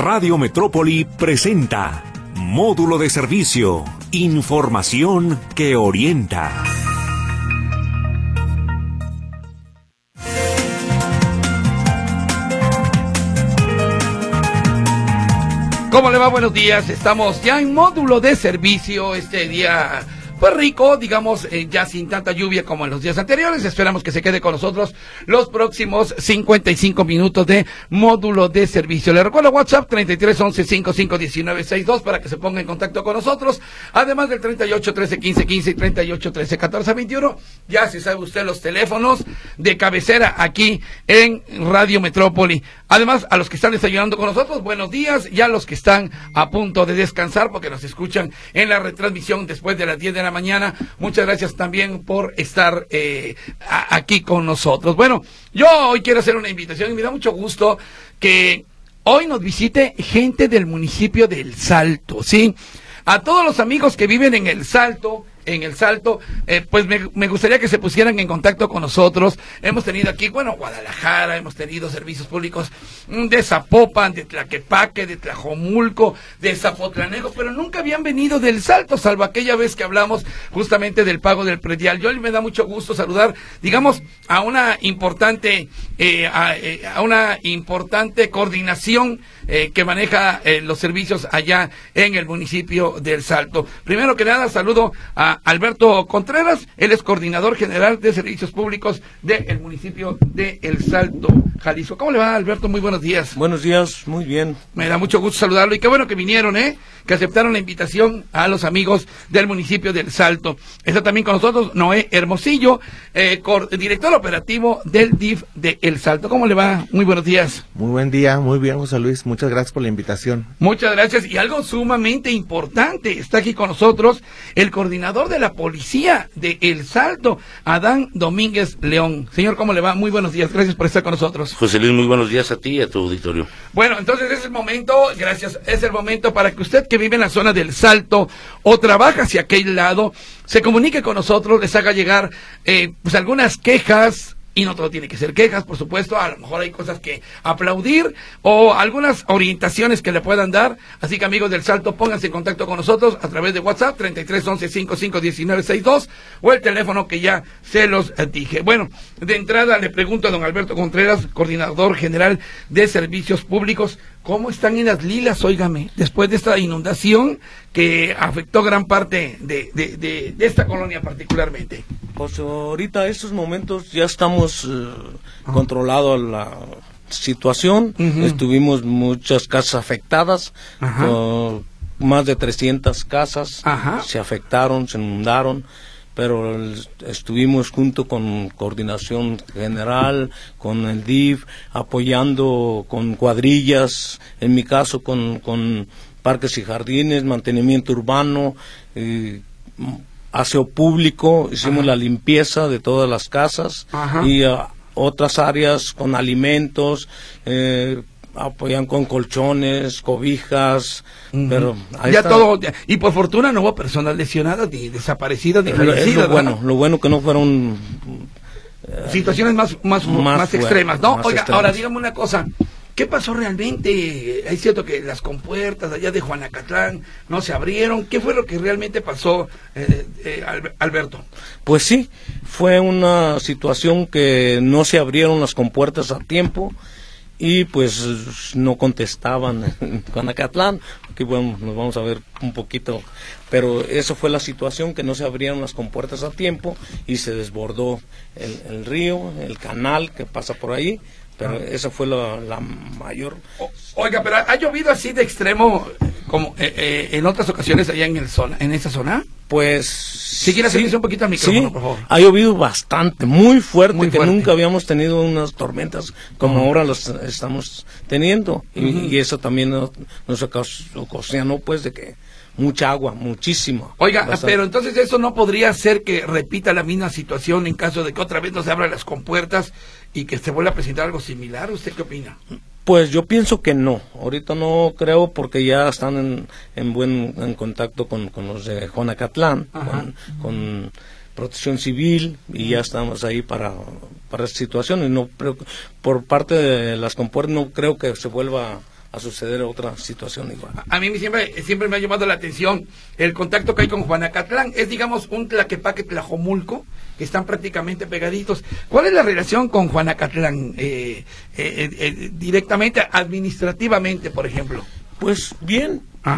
Radio Metrópoli presenta Módulo de Servicio, información que orienta. ¿Cómo le va? Buenos días, estamos ya en Módulo de Servicio este día. Pues rico, digamos, ya sin tanta lluvia como en los días anteriores. Esperamos que se quede con nosotros los próximos 55 minutos de Módulo de Servicio. Le recuerdo WhatsApp 3311-551962 para que se ponga en contacto con nosotros. Además del 3813-1515 y 3813-1421. Ya se sabe usted los teléfonos de cabecera aquí en Radio Metrópoli. Además, a los que están desayunando con nosotros, buenos días. Y a los que están a punto de descansar porque nos escuchan en la retransmisión después de las 10 de la mañana, muchas gracias también por estar aquí con nosotros. Bueno, yo hoy quiero hacer una invitación y me da mucho gusto que hoy nos visite gente del municipio de El Salto, ¿sí? A todos los amigos que viven en El Salto, pues me gustaría que se pusieran en contacto con nosotros. Hemos tenido aquí, bueno, Guadalajara, hemos tenido servicios públicos de Zapopan, de Tlaquepaque, de Tlajomulco, de Zapotlanejo, pero nunca habían venido del Salto, salvo aquella vez que hablamos justamente del pago del predial. Yo me da mucho gusto saludar, digamos, a una importante coordinación que maneja los servicios allá en el municipio del Salto. Primero que nada, saludo a Alberto Contreras, él es coordinador general de servicios públicos del municipio de El Salto, Jalisco. ¿Cómo le va, Alberto? Muy buenos días. Buenos días, muy bien. Me da mucho gusto saludarlo y qué bueno que vinieron, que aceptaron la invitación a los amigos del municipio del Salto. Está también con nosotros Noé Hermosillo, director operativo del DIF de El Salto. ¿Cómo le va? Muy buenos días. Muy buen día, muy bien, José Luis. Muchas gracias por la invitación. Muchas gracias. Y algo sumamente importante, está aquí con nosotros el coordinador de la policía de El Salto, Adán Domínguez León. Señor, ¿cómo le va? Muy buenos días. Gracias por estar con nosotros. José Luis, muy buenos días a ti y a tu auditorio. Bueno, entonces es el momento, gracias, es el momento para que usted que vive en la zona del Salto o trabaja hacia aquel lado, se comunique con nosotros, les haga llegar pues algunas quejas. Y no todo tiene que ser quejas, por supuesto, a lo mejor hay cosas que aplaudir o algunas orientaciones que le puedan dar. Así que amigos del Salto, pónganse en contacto con nosotros a través de WhatsApp 3311-551962 o el teléfono que ya se los dije. Bueno, de entrada le pregunto a don Alberto Contreras, coordinador general de servicios públicos, ¿cómo están en las Lilas, óigame, después de esta inundación que afectó gran parte de esta colonia particularmente? Pues ahorita, en estos momentos, ya estamos controlado la situación. Estuvimos muchas casas afectadas, más de 300 casas se afectaron, se inundaron, pero estuvimos junto con Coordinación General, con el DIF, apoyando con cuadrillas, en mi caso con parques y jardines, mantenimiento urbano, aseo público, hicimos la limpieza de todas las casas y otras áreas con alimentos, apoyan con colchones, cobijas, pero ahí ya está. Todo, y por fortuna no hubo personas lesionadas, ni desaparecidas, ni fallecidas. Lo bueno que no fueron situaciones más extremas, ¿no? Más Oiga, extremas. ahora dígame una cosa. ¿Qué pasó realmente? Es cierto que las compuertas allá de Juanacatlán no se abrieron. ¿Qué fue lo que realmente pasó, Alberto? Pues sí, fue una situación que no se abrieron las compuertas a tiempo y pues no contestaban en Juanacatlán, que bueno, nos vamos a ver un poquito, pero eso fue la situación, que no se abrieron las compuertas a tiempo y se desbordó el río, el canal que pasa por ahí. Pero esa fue la mayor. Oiga, pero ¿ha llovido así de extremo como en otras ocasiones allá en esa zona? Pues si quiere acercarse un poquito al micrófono, por favor. Ha llovido bastante, muy fuerte, que nunca habíamos tenido unas tormentas como ahora las estamos teniendo. Y eso también nos ocasionó pues de que mucha agua, muchísima. Oiga, bastante. Pero entonces eso no podría ser que repita la misma situación en caso de que otra vez no se abran las compuertas y que se vuelva a presentar algo similar. ¿Usted qué opina? Pues yo pienso que no, ahorita no creo, porque ya están en contacto con los de Juanacatlán, con Protección Civil, y ya estamos ahí para esta situación, y no por parte de las compuertas no creo que se vuelva a suceder otra situación igual. A mí siempre me ha llamado la atención el contacto que hay con Juanacatlán. Es, digamos, un Tlaquepaque, Tlajomulco, que están prácticamente pegaditos. ¿Cuál es la relación con Juanacatlán directamente, administrativamente, por ejemplo? Pues bien,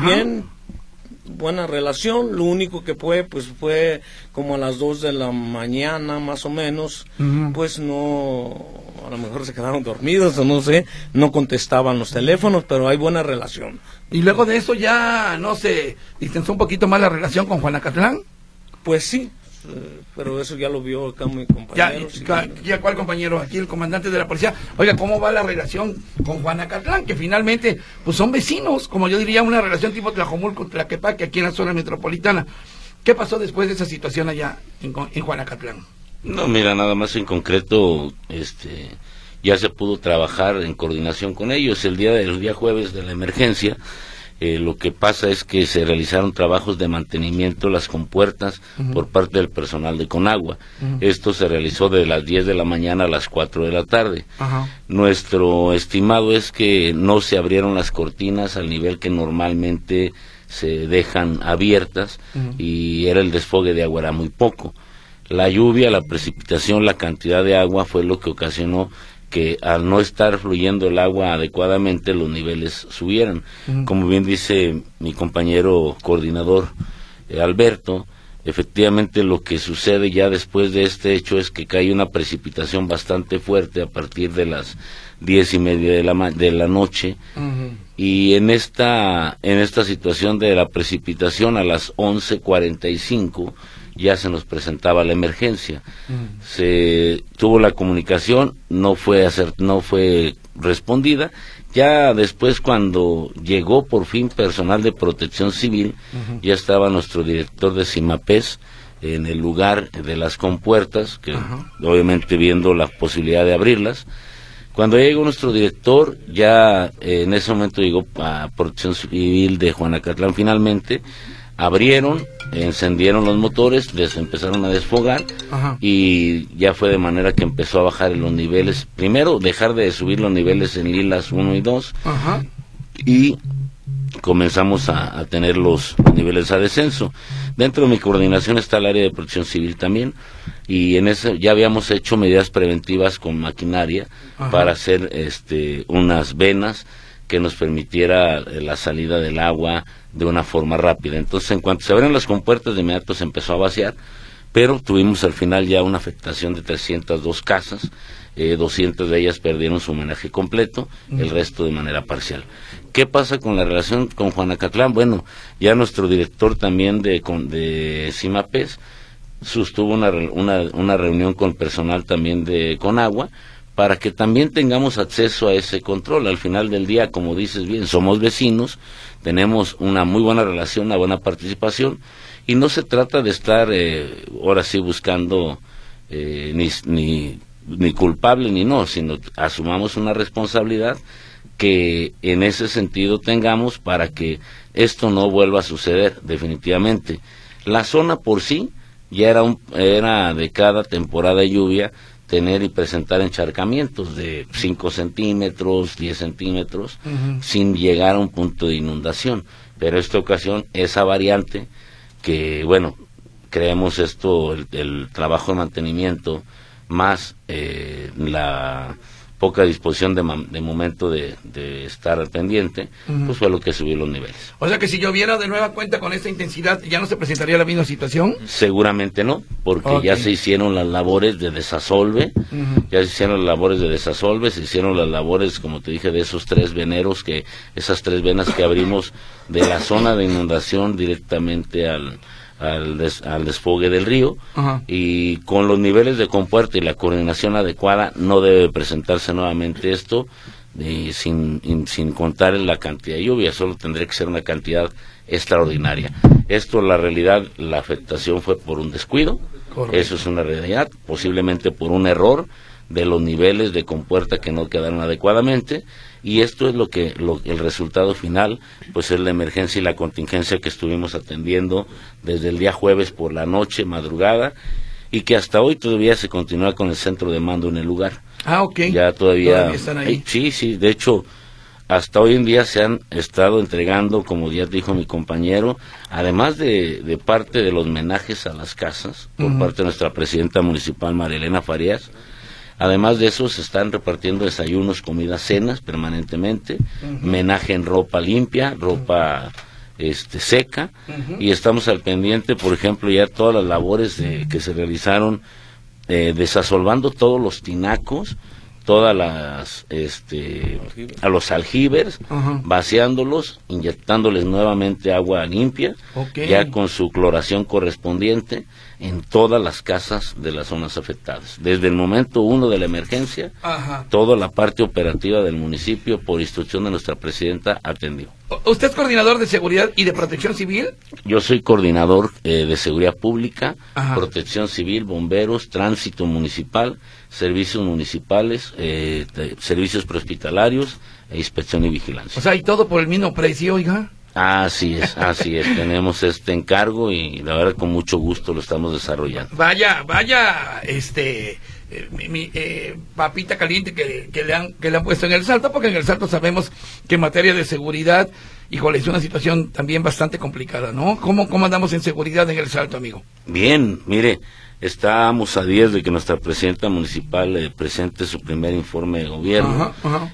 buena relación. Lo único que fue como a las 2 de la mañana más o menos, pues no, a lo mejor se quedaron dormidos o no sé, no contestaban los teléfonos, pero hay buena relación. Y luego de eso ya no se distensó un poquito más la relación con Juanacatlán. Pues sí, pero eso ya lo vio acá mi compañero. ¿Ya cuál compañero? Aquí el comandante de la policía. Oiga, ¿cómo va la relación con Juanacatlán? Que finalmente, pues son vecinos, como yo diría, una relación tipo Tlajomulco, Tlaquepaque, aquí en la zona metropolitana. ¿Qué pasó después de esa situación allá en Juanacatlán? No, mira, nada más en concreto, ya se pudo trabajar en coordinación con ellos. El día jueves de la emergencia, lo que pasa es que se realizaron trabajos de mantenimiento de las compuertas por parte del personal de Conagua. Esto se realizó de las 10 de la mañana a las 4 de la tarde. Nuestro estimado es que no se abrieron las cortinas al nivel que normalmente se dejan abiertas, y el desfogue de agua era muy poco. La lluvia, la precipitación, la cantidad de agua fue lo que ocasionó que al no estar fluyendo el agua adecuadamente los niveles subieran. Como bien dice mi compañero coordinador Alberto, efectivamente lo que sucede ya después de este hecho es que cae una precipitación bastante fuerte a partir de las 10:30 de la noche, y en esta situación de la precipitación a las 11:45 ya se nos presentaba la emergencia. Se tuvo la comunicación, no fue respondida. Ya después, cuando llegó por fin personal de Protección Civil, ya estaba nuestro director de CIMAPES en el lugar de las compuertas, que obviamente viendo la posibilidad de abrirlas. Cuando llegó nuestro director, ya en ese momento llegó a Protección Civil de Juanacatlán finalmente. Abrieron, encendieron los motores, les empezaron a desfogar, y ya fue de manera que empezó a bajar en los niveles. Primero, dejar de subir los niveles en Lilas 1 y 2, y comenzamos a tener los niveles a descenso. Dentro de mi coordinación está el área de Protección Civil también, y en eso ya habíamos hecho medidas preventivas con maquinaria para hacer unas venas que nos permitiera la salida del agua de una forma rápida. Entonces, en cuanto se abrieron las compuertas, de inmediato se empezó a vaciar, pero tuvimos al final ya una afectación de 302 casas, 200 de ellas perdieron su homenaje completo, el resto de manera parcial. ¿Qué pasa con la relación con Juanacatlán? Bueno, ya nuestro director también de CIMAPES sostuvo una reunión con personal también de Conagua, para que también tengamos acceso a ese control. Al final del día, como dices bien, somos vecinos, tenemos una muy buena relación, una buena participación, y no se trata de estar ahora sí buscando ni culpable ni no, sino asumamos una responsabilidad que en ese sentido tengamos para que esto no vuelva a suceder definitivamente. La zona por sí ya era de cada temporada de lluvia tener y presentar encharcamientos de 5 centímetros, 10 centímetros, sin llegar a un punto de inundación. Pero esta ocasión, esa variante, que bueno, creemos el trabajo de mantenimiento, más la poca disposición de momento de estar al pendiente, pues fue lo que subió los niveles. O sea que si lloviera de nueva cuenta con esta intensidad, ¿ya no se presentaría la misma situación? Seguramente no, porque ya se hicieron las labores de desasolve, se hicieron las labores, como te dije, de esos 3 veneros, esas 3 venas que abrimos de la zona de inundación directamente al desfogue del río, y con los niveles de compuerta y la coordinación adecuada no debe presentarse nuevamente esto, sin contar en la cantidad de lluvia. Solo tendría que ser una cantidad extraordinaria. Esto, la realidad, la afectación fue por un descuido. Correcto. Eso es una realidad, posiblemente por un error de los niveles de compuerta que no quedaron adecuadamente, y esto es el resultado final, pues es la emergencia y la contingencia que estuvimos atendiendo desde el día jueves por la noche, madrugada, y que hasta hoy todavía se continúa con el centro de mando en el lugar. Ah, ok. Ya todavía están ahí. Sí, de hecho, hasta hoy en día se han estado entregando, como ya dijo mi compañero, además de parte de los homenajes a las casas, por parte de nuestra presidenta municipal, María Elena Farías. Además de eso, se están repartiendo desayunos, comidas, cenas permanentemente, homenaje en ropa limpia, ropa seca, y estamos al pendiente, por ejemplo, ya todas las labores que se realizaron, desasolvando todos los tinacos, todas las a los aljibes, vaciándolos, inyectándoles nuevamente agua limpia, ya con su cloración correspondiente en todas las casas de las zonas afectadas. Desde el momento 1 de la emergencia, toda la parte operativa del municipio, por instrucción de nuestra presidenta, atendió. ¿Usted es coordinador de seguridad y de protección civil? Yo soy coordinador de seguridad pública, protección civil, bomberos, tránsito municipal, servicios municipales, servicios prehospitalarios e inspección y vigilancia. O sea, y todo por el mismo precio, oiga. Así es, tenemos este encargo y la verdad con mucho gusto lo estamos desarrollando. Vaya, papita caliente que le han puesto en el Salto, porque en el Salto sabemos que en materia de seguridad, híjole, es una situación también bastante complicada, ¿no? ¿Cómo andamos en seguridad en el Salto, amigo? Bien, mire, estamos a 10 de que nuestra presidenta municipal presente su primer informe de gobierno.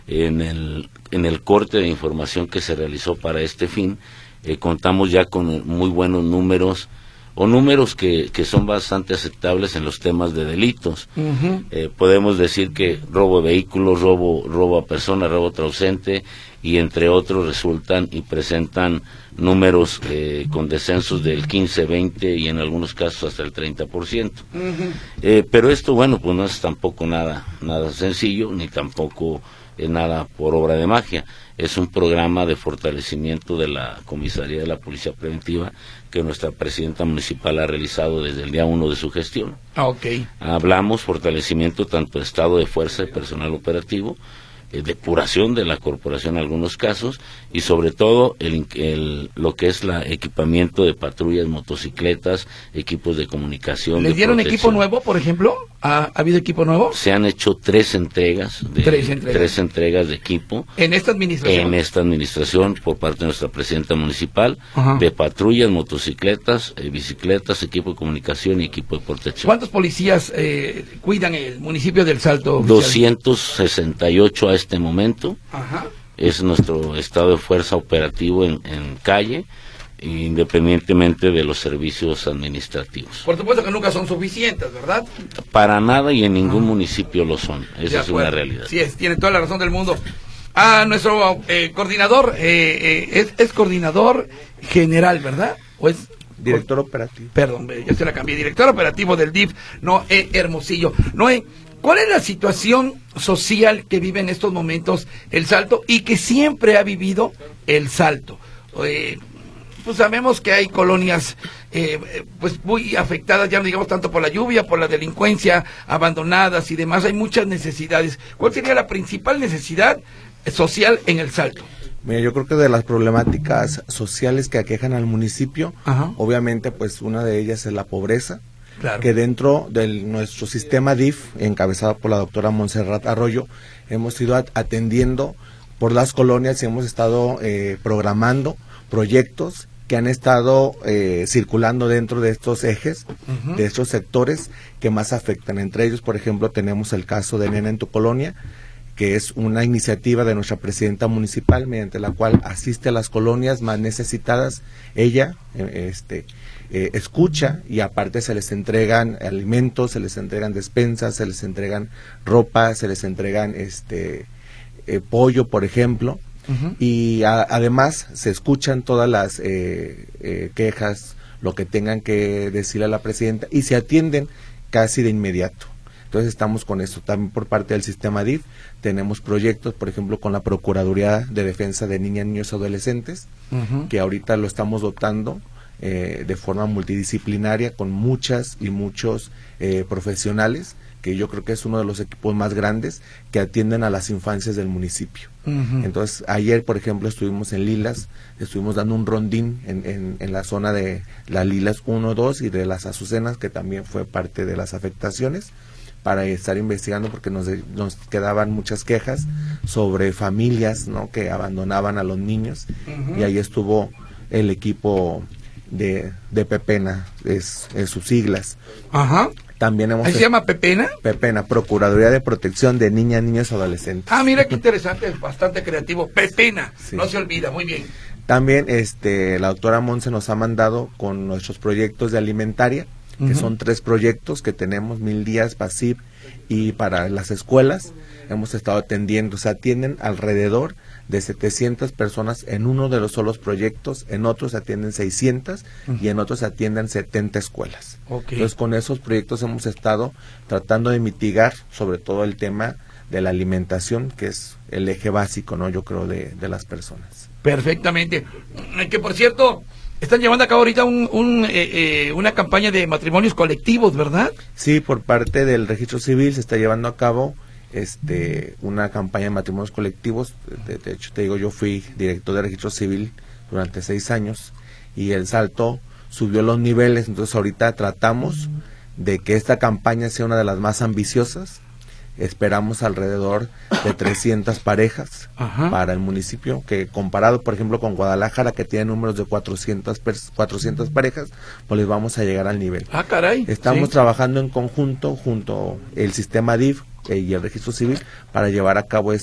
En el corte de información que se realizó para este fin, contamos ya con muy buenos números, o números que son bastante aceptables en los temas de delitos. Podemos decir que robo de vehículos, robo a persona, robo ausente, y entre otros resultan y presentan números con descensos del 15, 20 y en algunos casos hasta el 30%. Pero esto, bueno, pues no es tampoco nada sencillo, ni tampoco es nada por obra de magia. Es un programa de fortalecimiento de la Comisaría de la Policía Preventiva que nuestra presidenta municipal ha realizado desde el día 1 de su gestión. Hablamos fortalecimiento tanto de estado de fuerza y personal operativo, depuración de la corporación en algunos casos, y sobre todo lo que es el equipamiento de patrullas, motocicletas, equipos de comunicación. ¿Les dieron equipo nuevo, por ejemplo? ¿Ha habido equipo nuevo? Se han hecho 3 entregas de equipo. ¿En esta administración? En esta administración, por parte de nuestra presidenta municipal, de patrullas, motocicletas, bicicletas, equipo de comunicación y equipo de protección. ¿Cuántos policías cuidan el municipio del Salto, oficial? 268 a este momento. Es nuestro estado de fuerza operativo en calle, independientemente de los servicios administrativos. Por supuesto que nunca son suficientes, ¿verdad? Para nada, y en ningún municipio lo son. Esa es una realidad. Sí, tiene toda la razón del mundo. Nuestro coordinador es coordinador general, ¿verdad? ¿O es director operativo? Perdón, ya se la cambié. Director operativo del DIF, Noé Hermosillo. Noé, ¿cuál es la situación social que vive en estos momentos el Salto y que siempre ha vivido el Salto? Pues sabemos que hay colonias pues muy afectadas, ya no digamos tanto por la lluvia, por la delincuencia, abandonadas y demás. Hay muchas necesidades. ¿Cuál sería la principal necesidad social en el Salto? Mira, yo creo que de las problemáticas sociales que aquejan al municipio, obviamente pues una de ellas es la pobreza. Claro. Que dentro de nuestro sistema DIF, encabezado por la doctora Montserrat Arroyo, hemos ido atendiendo por las colonias y hemos estado programando proyectos que han estado circulando dentro de estos ejes, de estos sectores que más afectan. Entre ellos, por ejemplo, tenemos el caso de Nena en tu Colonia, que es una iniciativa de nuestra presidenta municipal, mediante la cual asiste a las colonias más necesitadas. Ella escucha y aparte se les entregan alimentos, se les entregan despensas, se les entregan ropa, se les entregan pollo, por ejemplo. Y además se escuchan todas las quejas, lo que tengan que decirle a la presidenta, y se atienden casi de inmediato. Entonces estamos con eso. También por parte del sistema DIF tenemos proyectos, por ejemplo, con la Procuraduría de Defensa de Niñas, Niños y Adolescentes, que ahorita lo estamos dotando de forma multidisciplinaria con muchas y muchos profesionales, que yo creo que es uno de los equipos más grandes que atienden a las infancias del municipio. Entonces, ayer, por ejemplo, estuvimos en Lilas, estuvimos dando un rondín en la zona de las Lilas 1, 2 y de las Azucenas, que también fue parte de las afectaciones, para estar investigando, porque nos quedaban muchas quejas sobre familias, ¿no?, que abandonaban a los niños, y ahí estuvo el equipo de Pepena, es sus siglas. Ajá. También hemos... ¿Ahí se llama Pepena? Pepena, Procuraduría de Protección de Niñas, Niños y Adolescentes. Ah, mira qué interesante, bastante creativo. Pepena, Sí. no se olvida, muy bien. También la doctora Monse nos ha mandado con nuestros proyectos de alimentaria, que son 3 proyectos que tenemos, 1000 días, PASIP, y para las escuelas hemos estado atendiendo, se atienden alrededor de 700 personas en uno de los solos proyectos, en otros se atienden 600 y en otros se atienden 70 escuelas. Okay. Entonces con esos proyectos hemos estado tratando de mitigar sobre todo el tema de la alimentación, que es el eje básico, ¿no?, yo creo, de las personas. Perfectamente. Que por cierto, están llevando a cabo ahorita una campaña de matrimonios colectivos, ¿verdad? Sí, por parte del Registro Civil se está llevando a cabo una campaña de matrimonios colectivos. De hecho, te digo, yo fui director de Registro Civil durante 6 años y el Salto subió los niveles, entonces ahorita tratamos de que esta campaña sea una de las más ambiciosas. Esperamos alrededor de 300 parejas para el municipio, que comparado por ejemplo con Guadalajara, que tiene números de 400 parejas, pues les vamos a llegar al nivel. Ah, caray. Estamos sí. trabajando en conjunto junto el sistema DIF y el Registro Civil para llevar a cabo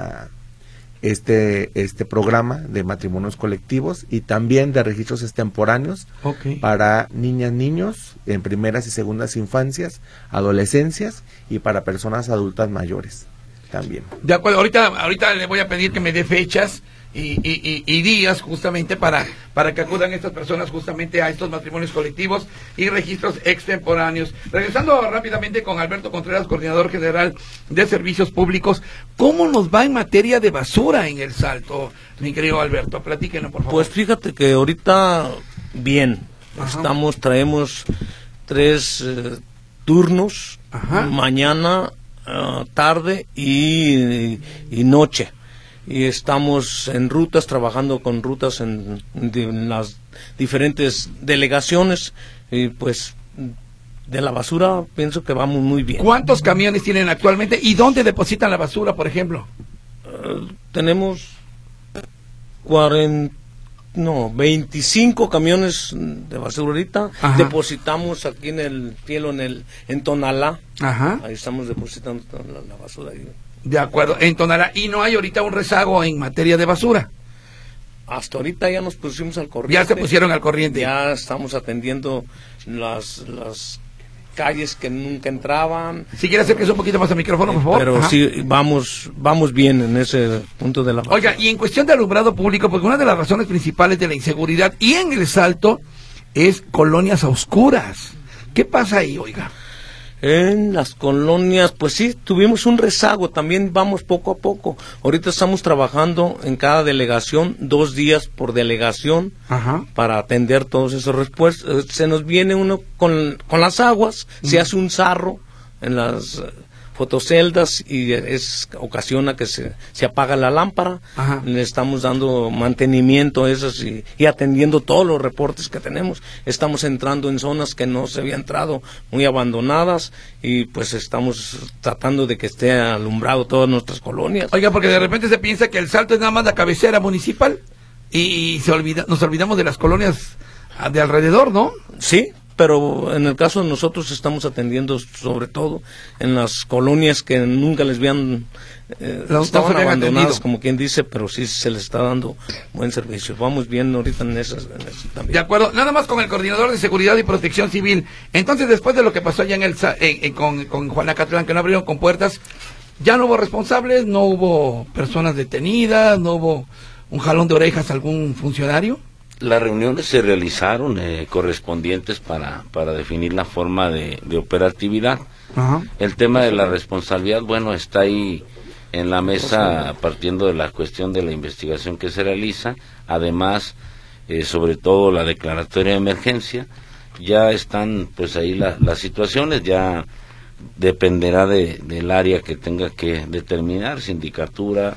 este programa de matrimonios colectivos y también de registros extemporáneos para niñas, niños en primeras y segundas infancias, adolescencias y para personas adultas mayores también. De acuerdo, ahorita le voy a pedir que me dé fechas y días justamente para que acudan estas personas justamente a estos matrimonios colectivos y registros extemporáneos. Regresando rápidamente con Alberto Contreras, coordinador general de servicios públicos, ¿cómo nos va en materia de basura en El Salto, mi querido Alberto? Platíquenos, por favor. Pues fíjate que ahorita bien, traemos 3 turnos, mañana, tarde y noche. Y estamos en rutas, trabajando con rutas en las diferentes delegaciones, y pues de la basura pienso que vamos muy bien. ¿Cuántos camiones tienen actualmente y dónde depositan la basura, por ejemplo? Tenemos 25 camiones de basura ahorita. Depositamos aquí en el cielo, en Tonalá. Ahí estamos depositando la basura ahí. De acuerdo, en Tonalá. ¿Y no hay ahorita un rezago en materia de basura? Hasta ahorita ya nos pusimos al corriente. Ya se pusieron al corriente. Ya estamos atendiendo las calles que nunca entraban. Si quiere acercarse un poquito más al micrófono, por favor. Pero sí, vamos bien en ese punto de la basura. Oiga, y en cuestión de alumbrado público, porque una de las razones principales de la inseguridad y en El Salto es colonias a oscuras. ¿Qué pasa ahí, oiga? En las colonias, pues sí, tuvimos un rezago, también vamos poco a poco. Ahorita estamos trabajando en cada delegación, 2 días por delegación, para atender todos esos respuestos. Se nos viene uno con las aguas, se hace un sarro en las fotoceldas y ocasiona que se apaga la lámpara. Le estamos dando mantenimiento a esas y atendiendo todos los reportes que tenemos. Estamos entrando en zonas que no se había entrado, muy abandonadas, y pues estamos tratando de que esté alumbrado todas nuestras colonias. Oiga, porque de repente se piensa que El Salto es nada más la cabecera municipal y nos olvidamos de las colonias de alrededor, ¿no? Sí, pero en el caso de nosotros estamos atendiendo sobre todo en las colonias que nunca les habían estaban abandonadas, atendido, como quien dice, pero sí se les está dando buen servicio. Vamos bien ahorita en esas también. De acuerdo, nada más con el coordinador de Seguridad y Protección Civil. Entonces, después de lo que pasó allá con Juanacatlán, que no abrieron compuertas, ya no hubo responsables, no hubo personas detenidas, no hubo un jalón de orejas a algún funcionario. Las reuniones se realizaron correspondientes para definir la forma de operatividad. El tema de la responsabilidad, bueno, está ahí en la mesa, partiendo de la cuestión de la investigación que se realiza. Además, sobre todo la declaratoria de emergencia, ya están pues ahí las situaciones, ya dependerá del área que tenga que determinar, sindicatura,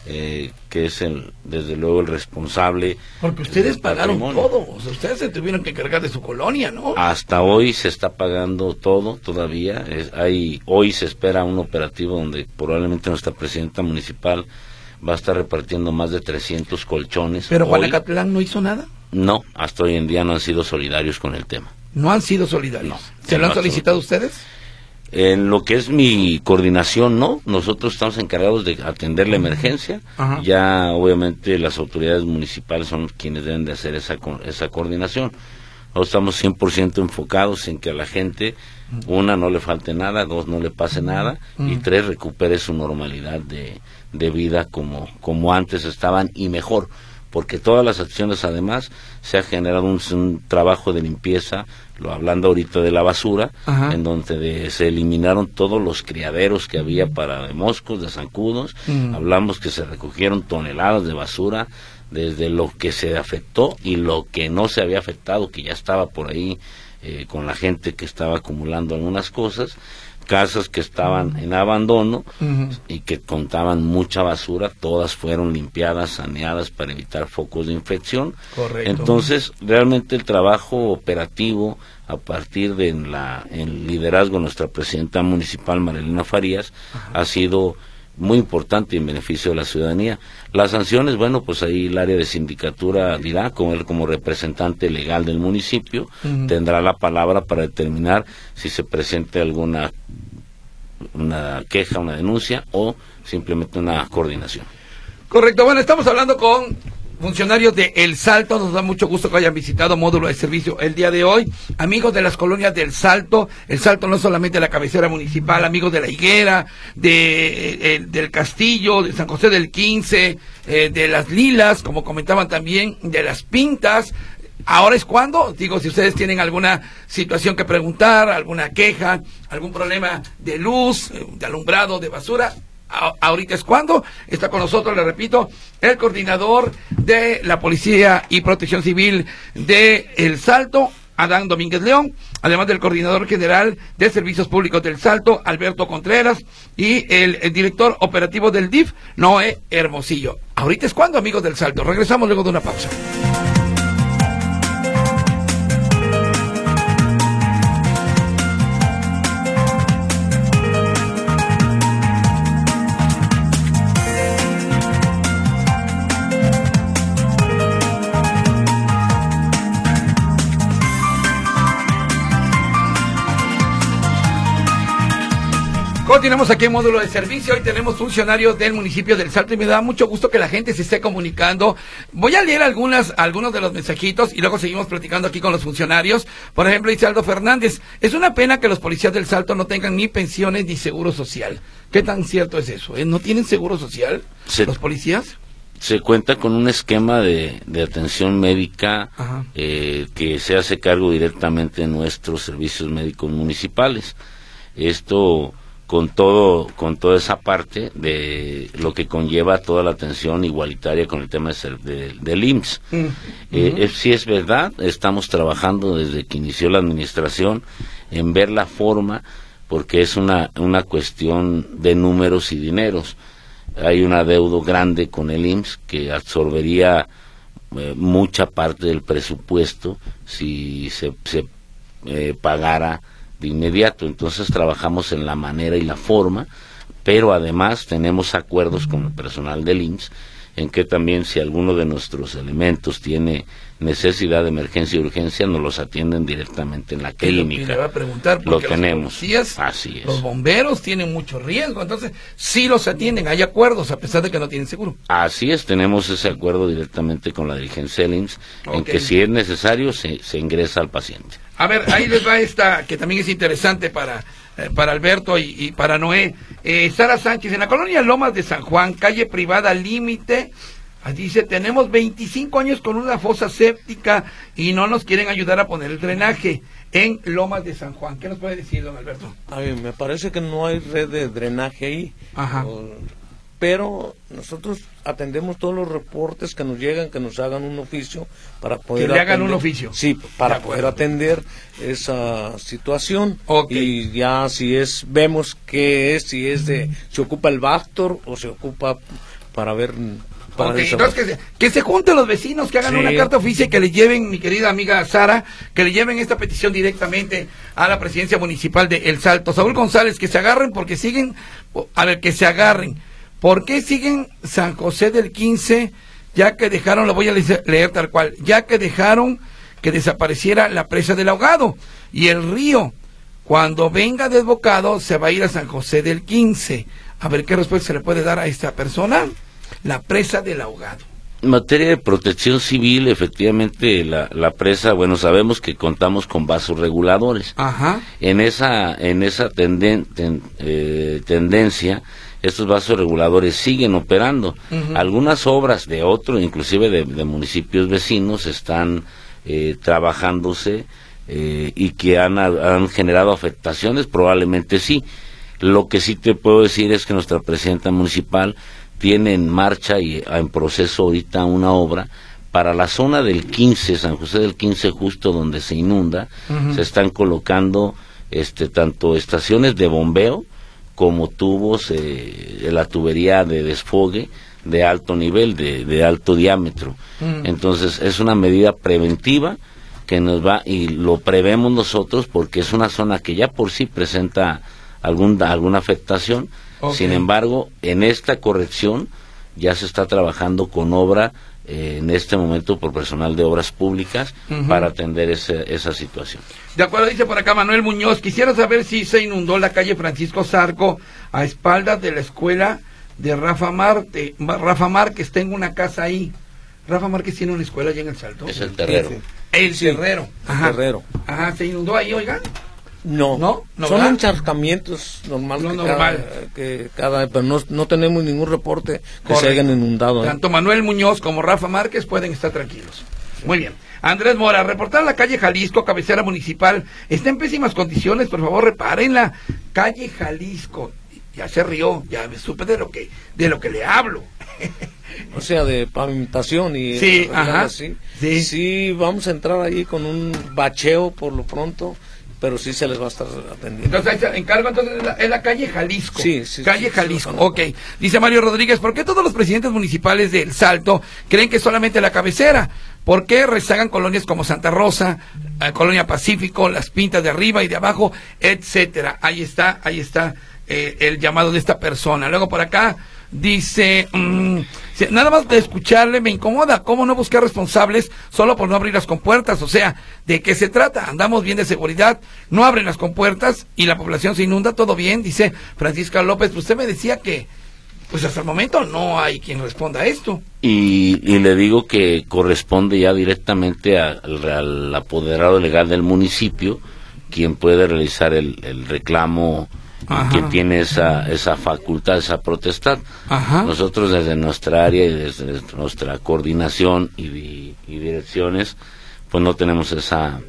que es desde luego el responsable. Porque ustedes pagaron patrimonio. todo, o sea, ustedes se tuvieron que encargar de su colonia, ¿no? Hasta hoy se está pagando todo todavía. Hoy se espera un operativo donde probablemente nuestra presidenta municipal va a estar repartiendo más de 300 colchones. Pero hoy. Juanacatlán no hizo nada. No, hasta hoy en día no han sido solidarios con el tema. No han sido solidarios. No, ¿Se lo han absoluto. solicitado ustedes? En lo que es mi coordinación, no. Nosotros estamos encargados de atender la emergencia. Ajá. Ya, obviamente, las autoridades municipales son quienes deben de hacer esa coordinación. Nosotros estamos 100% enfocados en que a la gente, una, no le falte nada, dos, no le pase nada, y tres, recupere su normalidad de vida como antes estaban y mejor. Porque todas las acciones, además, se ha generado un trabajo de limpieza, hablando ahorita de la basura, Ajá. en donde se eliminaron todos los criaderos que había de moscos, de zancudos. Hablamos que se recogieron toneladas de basura, desde lo que se afectó y lo que no se había afectado, que ya estaba por ahí con la gente que estaba acumulando algunas cosas. Casas que estaban en abandono y que contaban mucha basura, todas fueron limpiadas, saneadas para evitar focos de infección. Correcto. Entonces, realmente el trabajo operativo, a partir de el liderazgo de nuestra presidenta municipal, Marilena Farías, ha sido muy importante en beneficio de la ciudadanía. Las sanciones, bueno, pues ahí el área de sindicatura dirá, como él como representante legal del municipio, tendrá la palabra para determinar si se presenta alguna una queja, una denuncia o simplemente una coordinación. Correcto, bueno, estamos hablando con funcionarios de El Salto. Nos da mucho gusto que hayan visitado Módulo de Servicio el día de hoy. Amigos de las colonias del Salto, El Salto no es solamente la cabecera municipal, amigos de La Higuera, del Castillo, de San José del 15, de Las Lilas, como comentaban también, de Las Pintas. Ahora es cuando, digo, si ustedes tienen alguna situación que preguntar, alguna queja, algún problema de luz, de alumbrado, de basura, ahorita es cuando. Está con nosotros, le repito, el coordinador de la Policía y Protección Civil de El Salto, Adán Domínguez León, además del coordinador general de Servicios Públicos del Salto, Alberto Contreras, y el director operativo del DIF, Noé Hermosillo. Ahorita es cuando, amigos del Salto. Regresamos luego de una pausa. Continuamos aquí en Módulo de Servicio. Hoy tenemos funcionarios del municipio del Salto y me da mucho gusto que la gente se esté comunicando. Voy a leer algunos de los mensajitos y luego seguimos platicando aquí con los funcionarios. Por ejemplo, dice Aldo Fernández: es una pena que los policías del Salto no tengan ni pensiones ni seguro social. ¿Qué tan cierto es eso? ¿No tienen seguro social los policías? Se cuenta con un esquema de atención médica que se hace cargo directamente de nuestros servicios médicos municipales. Esto con toda esa parte de lo que conlleva toda la atención igualitaria con el tema del IMSS. Sí es verdad, estamos trabajando desde que inició la administración en ver la forma, porque es una cuestión de números y dineros. Hay un adeudo grande con el IMSS que absorbería mucha parte del presupuesto si se pagara de inmediato. Entonces trabajamos en la manera y la forma, pero además tenemos acuerdos con el personal del IMSS en que también si alguno de nuestros elementos tiene necesidad de emergencia y urgencia, nos los atienden directamente en la clínica. Le voy a preguntar porque lo tenemos. Así es. Los bomberos tienen mucho riesgo, entonces sí los atienden, hay acuerdos a pesar de que no tienen seguro. Así es, tenemos ese acuerdo directamente con la dirigencia del IMSS, en que si es necesario se ingresa al paciente. A ver, ahí les va esta, que también es interesante para Alberto y para Noé. Sara Sánchez, en la colonia Lomas de San Juan, calle privada límite, dice, tenemos 25 años con una fosa séptica y no nos quieren ayudar a poner el drenaje en Lomas de San Juan. ¿Qué nos puede decir, don Alberto? A mí me parece que no hay red de drenaje ahí. Ajá. Pero nosotros atendemos todos los reportes que nos llegan, que nos hagan un oficio para poder que le hagan un oficio. Sí, para poder atender esa situación. Y ya vemos qué es, si ocupa el Bactor o se ocupa para ver. Okay, entonces que se junten los vecinos, que hagan una carta oficia y que le lleven, mi querida amiga Sara, que le lleven esta petición directamente a la presidencia municipal de El Salto. Saúl González, que se agarren porque siguen, que se agarren. ¿Por qué siguen San José del 15, ya que dejaron, lo voy a leer tal cual, ya que dejaron que desapareciera la presa del Ahogado y el río? Cuando venga desbocado se va a ir a San José del 15. A ver qué respuesta se le puede dar a esta persona. La presa del Ahogado. En materia de protección civil, efectivamente, la presa, bueno, sabemos que contamos con vasos reguladores. Ajá. En esa tendencia, estos vasos reguladores siguen operando. Algunas obras de otros, inclusive de municipios vecinos, están trabajándose y que han generado afectaciones, probablemente sí. Lo que sí te puedo decir es que nuestra presidenta municipal tiene en marcha y en proceso ahorita una obra para la zona del 15, San José del 15, justo donde se inunda. Se están colocando tanto estaciones de bombeo como tubos de la tubería de desfogue de alto nivel, de alto diámetro. Entonces es una medida preventiva que nos va, y lo prevemos nosotros porque es una zona que ya por sí presenta alguna afectación. Sin embargo, en esta corrección ya se está trabajando con obra en este momento por personal de obras públicas para atender esa situación. De acuerdo, dice por acá Manuel Muñoz, quisiera saber si se inundó la calle Francisco Zarco a espaldas de la escuela de Rafa Márquez. Tengo una casa ahí. Rafa Márquez tiene una escuela allá en El Salto. Es el Terrero. El Terrero. Ajá. El Terrero. Ajá, ¿se inundó ahí, oigan? No, son encharcamientos normales pero no tenemos ningún reporte que se hayan inundado. Tanto Manuel Muñoz como Rafa Márquez pueden estar tranquilos. Muy bien. Andrés Mora, reportar la calle Jalisco, cabecera municipal, está en pésimas condiciones, por favor repárenla. Calle Jalisco, ya se rió, ya me supe de lo que le hablo. O sea, de pavimentación y sí, ajá, sí, vamos a entrar ahí con un bacheo por lo pronto, pero sí se les va a estar atendiendo. Entonces, ahí se encargo, es la calle Jalisco. Sí, calle Jalisco, ok. Dice Mario Rodríguez, ¿por qué todos los presidentes municipales de El Salto creen que solamente la cabecera? ¿Por qué rezagan colonias como Santa Rosa, Colonia Pacífico, Las Pintas de arriba y de abajo, etcétera? Ahí está el llamado de esta persona. Luego por acá dice, nada más de escucharle me incomoda, ¿cómo no buscar responsables solo por no abrir las compuertas? O sea, ¿de qué se trata? Andamos bien de seguridad, no abren las compuertas y la población se inunda, todo bien, dice Francisca López. Usted me decía que, pues hasta el momento no hay quien responda a esto. Y le digo que corresponde ya directamente al apoderado legal del municipio, quien puede realizar el reclamo. Ajá. Que tiene esa facultad, esa potestad. Ajá. Nosotros desde nuestra área y desde nuestra coordinación y direcciones, pues no tenemos esa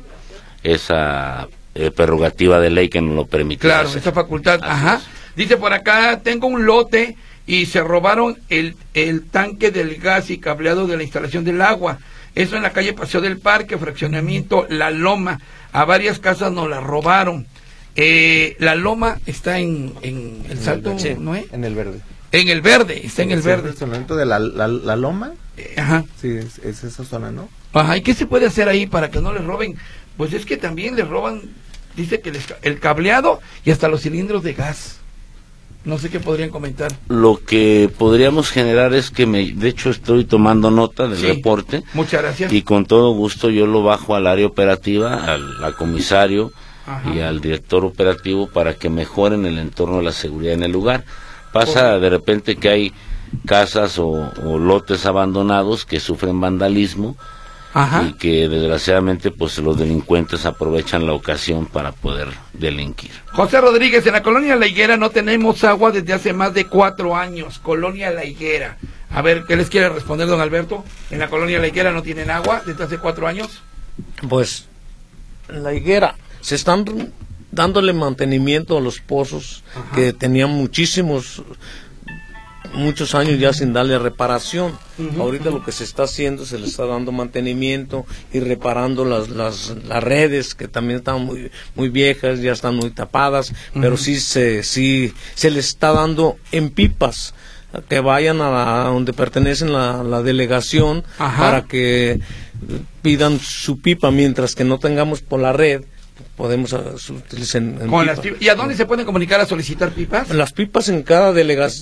prerrogativa de ley que nos lo permite. Claro, esa facultad. Así ajá. Es. Dice por acá, tengo un lote y se robaron el tanque del gas y cableado de la instalación del agua. Eso en la calle Paseo del Parque, fraccionamiento La Loma. A varias casas nos la robaron. La Loma está en El Salto, ¿no es? En el Verde. En el Verde, está en el Verde. ¿El fraccionamiento de la Loma? Ajá. Sí, es esa zona, ¿no? Ajá, ¿y qué se puede hacer ahí para que no les roben? Pues es que también les roban, dice que el cableado y hasta los cilindros de gas. No sé qué podrían comentar. Lo que podríamos generar es que de hecho estoy tomando nota del reporte. Muchas gracias. Y con todo gusto yo lo bajo al área operativa, al comisario. Ajá. Y al director operativo para que mejoren el entorno de la seguridad en el lugar. Pasa de repente que hay casas o lotes abandonados que sufren vandalismo. Ajá. Y que desgraciadamente pues los delincuentes aprovechan la ocasión para poder delinquir. José Rodríguez, en la colonia La Higuera no tenemos agua desde hace más de 4 años. Colonia La Higuera. A ver, ¿qué les quiere responder don Alberto? ¿En la colonia La Higuera no tienen agua desde hace 4 años? Pues, La Higuera se están dándole mantenimiento a los pozos. Ajá. Que tenían muchos años ya sin darle reparación. Ahorita lo que se está haciendo, se le está dando mantenimiento y reparando las redes que también están muy viejas, ya están muy tapadas, pero sí se le está dando en pipas que vayan a donde pertenecen la delegación. Ajá. Para que pidan su pipa, mientras que no tengamos por la red, podemos utilizar en con pipa. ¿Y a dónde se pueden comunicar a solicitar pipas? Las pipas en cada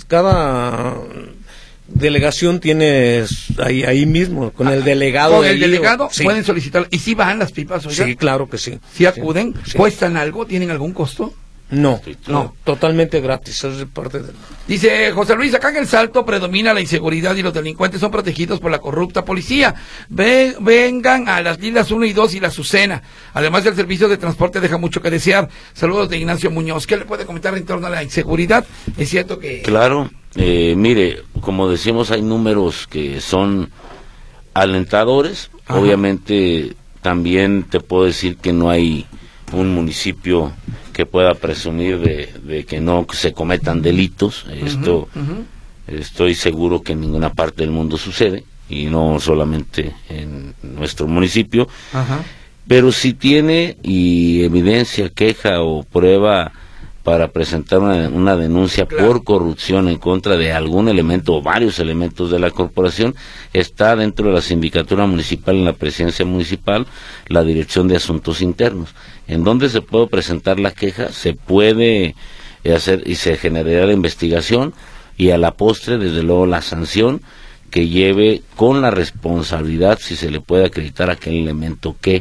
delegación tiene ahí mismo, con el delegado. Con el delegado sí. Pueden solicitar. ¿Y si van las pipas? Oiga? Sí, claro que sí. ¿Sí acuden? Sí. ¿Cuestan algo? ¿Tienen algún costo? No, totalmente gratis, eso es parte de... Dice José Luis, acá en El Salto predomina la inseguridad y los delincuentes son protegidos por la corrupta policía. Vengan a las Lilas 1 y 2 y la Azucena. Además, el servicio de transporte deja mucho que desear. Saludos de Ignacio Muñoz. ¿Qué le puede comentar en torno a la inseguridad? Es cierto que... Claro, mire, como decimos, hay números que son alentadores. Ajá. Obviamente, también te puedo decir que no hay un municipio que pueda presumir de que no se cometan delitos. Esto estoy seguro que en ninguna parte del mundo sucede, y no solamente en nuestro municipio. Ajá. Pero si tiene y evidencia, queja o prueba para presentar una denuncia por corrupción en contra de algún elemento o varios elementos de la corporación, está dentro de la sindicatura municipal, en la presidencia municipal, la Dirección de Asuntos Internos, en donde se puede presentar la queja, se puede hacer y se generará la investigación, y a la postre, desde luego, la sanción que lleve con la responsabilidad, si se le puede acreditar aquel elemento que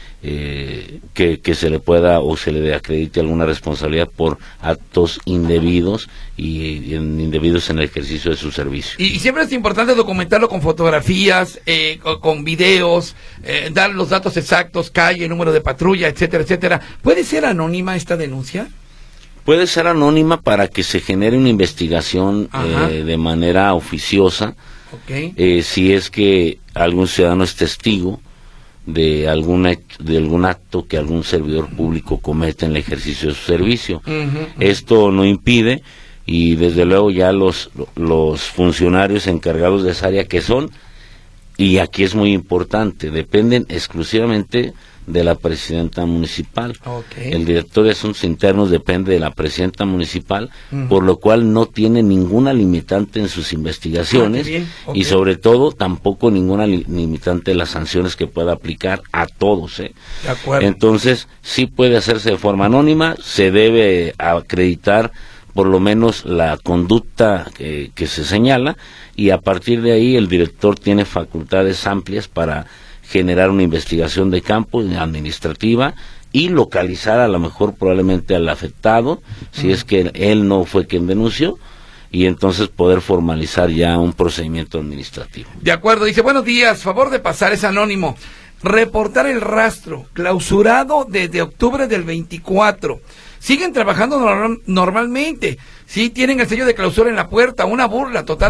se le pueda o se le acredite alguna responsabilidad por actos indebidos y indebidos en el ejercicio de su servicio. Y siempre es importante documentarlo con fotografías, con videos, dar los datos exactos, calle, número de patrulla, etcétera, etcétera. ¿Puede ser anónima esta denuncia? Puede ser anónima para que se genere una investigación de manera oficiosa. Okay. Si es que algún ciudadano es testigo de algún acto que algún servidor público comete en el ejercicio de su servicio. Esto no impide, y desde luego ya los funcionarios encargados de esa área, que son, y aquí es muy importante, dependen exclusivamente de la presidenta municipal. Okay. El director de Asuntos Internos depende de la presidenta municipal, por lo cual no tiene ninguna limitante en sus investigaciones, y sobre todo tampoco ninguna limitante en las sanciones que pueda aplicar a todos. De acuerdo. Entonces, sí puede hacerse de forma anónima, se debe acreditar por lo menos la conducta que se señala, y a partir de ahí el director tiene facultades amplias para generar una investigación de campo administrativa y localizar a lo mejor probablemente al afectado, si es que él no fue quien denunció, y entonces poder formalizar ya un procedimiento administrativo. De acuerdo, dice, buenos días, favor de pasar, es anónimo, reportar el rastro, clausurado desde octubre del 24, siguen trabajando normalmente, sí tienen el sello de clausura en la puerta, una burla total,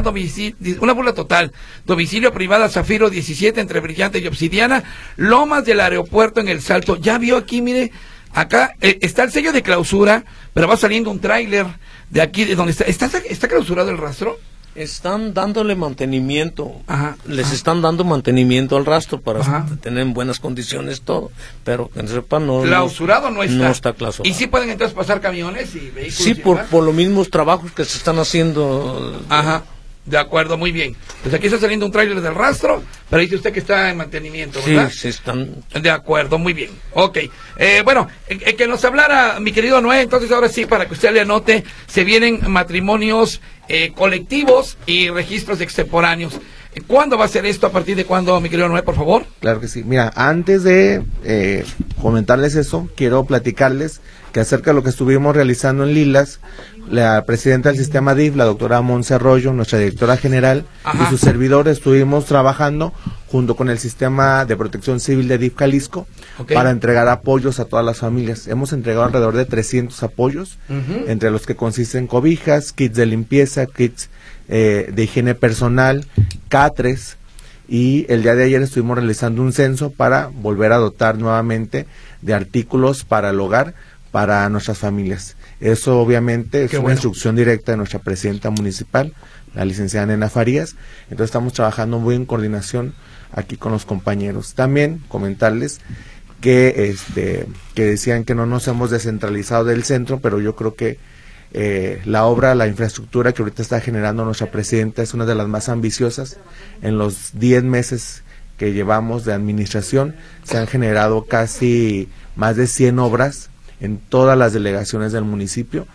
domicilio privada Zafiro 17 entre Brillante y Obsidiana, Lomas del Aeropuerto en El Salto. Ya vio aquí, mire, acá está el sello de clausura, pero va saliendo un tráiler de aquí, de donde está clausurado el rastro. Están dándole mantenimiento, les están dando mantenimiento al rastro para tener en buenas condiciones todo, pero que sepa, clausurado no está. No está clausurado. ¿Y sí pueden entonces pasar camiones y vehículos? Sí, por los mismos trabajos que se están haciendo. De acuerdo, muy bien. Pues aquí está saliendo un tráiler del rastro, pero dice usted que está en mantenimiento, ¿verdad? Sí, están. De acuerdo, muy bien. Ok. Bueno, que nos hablara mi querido Noé, entonces ahora sí, para que usted le anote, se vienen matrimonios colectivos y registros extemporáneos. ¿Cuándo va a ser esto? ¿A partir de cuándo, mi querido Noé, por favor? Claro que sí. Mira, antes de comentarles eso, quiero platicarles que acerca de lo que estuvimos realizando en Lilas, la presidenta del sistema DIF, la doctora Monse Arroyo, nuestra directora general, y su servidor estuvimos trabajando junto con el sistema de protección civil de DIF Jalisco para entregar apoyos a todas las familias. Hemos entregado alrededor de 300 apoyos, entre los que consisten cobijas, kits de limpieza, kits de higiene personal, catres, y el día de ayer estuvimos realizando un censo para volver a dotar nuevamente de artículos para el hogar para nuestras familias. Eso obviamente es una instrucción directa de nuestra presidenta municipal, la licenciada Nena Farías. Entonces estamos trabajando muy en coordinación aquí con los compañeros. También comentarles que decían que no nos hemos descentralizado del centro, pero yo creo que la infraestructura que ahorita está generando nuestra presidenta es una de las más ambiciosas. En los 10 meses que llevamos de administración se han generado casi más de 100 obras en todas las delegaciones del municipio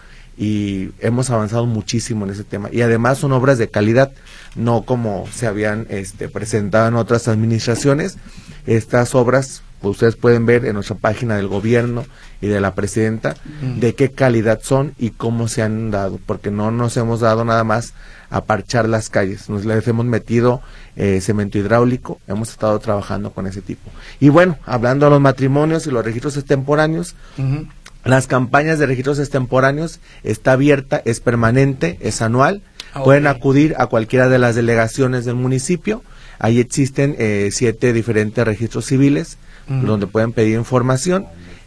y hemos avanzado muchísimo en ese tema. Y además son obras de calidad, no como se habían presentado en otras administraciones. Estas obras, pues, ustedes pueden ver en nuestra página del gobierno y de la presidenta de qué calidad son y cómo se han dado, porque no nos hemos dado nada más a parchar las calles, nos les hemos metido cemento hidráulico, hemos estado trabajando con ese tipo. Y bueno, hablando de los matrimonios y los registros extemporáneos, las campañas de registros extemporáneos está abierta, es permanente, es anual, pueden acudir a cualquiera de las delegaciones del municipio. Ahí existen 7 diferentes registros civiles donde pueden pedir información,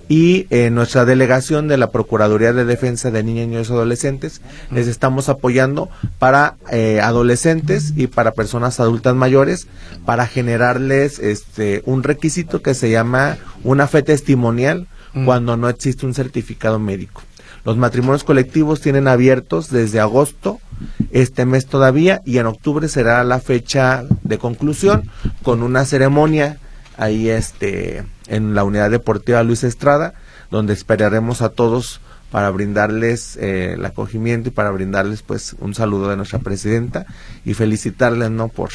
y en nuestra delegación de la Procuraduría de Defensa de Niñas, Niños y Adolescentes les estamos apoyando para adolescentes y para personas adultas mayores, para generarles un requisito que se llama una fe testimonial cuando no existe un certificado médico. Los matrimonios colectivos tienen abiertos desde agosto, este mes todavía, y en octubre será la fecha de conclusión con una ceremonia ahí en la unidad deportiva Luis Estrada, donde esperaremos a todos para brindarles el acogimiento y para brindarles pues un saludo de nuestra presidenta y felicitarles por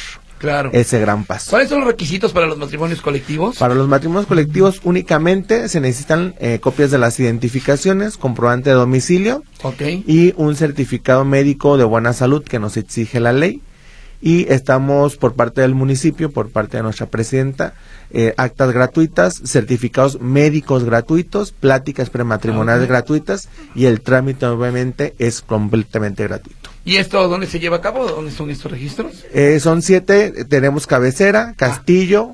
ese gran paso. ¿Cuáles son los requisitos para los matrimonios colectivos? Para los matrimonios colectivos únicamente se necesitan copias de las identificaciones, comprobante de domicilio y un certificado médico de buena salud que nos exige la ley. Y estamos por parte del municipio, por parte de nuestra presidenta, actas gratuitas, certificados médicos gratuitos, pláticas prematrimoniales gratuitas, y el trámite obviamente es completamente gratuito. ¿Y esto dónde se lleva a cabo? ¿Dónde son estos registros? Son 7, tenemos Cabecera, Castillo,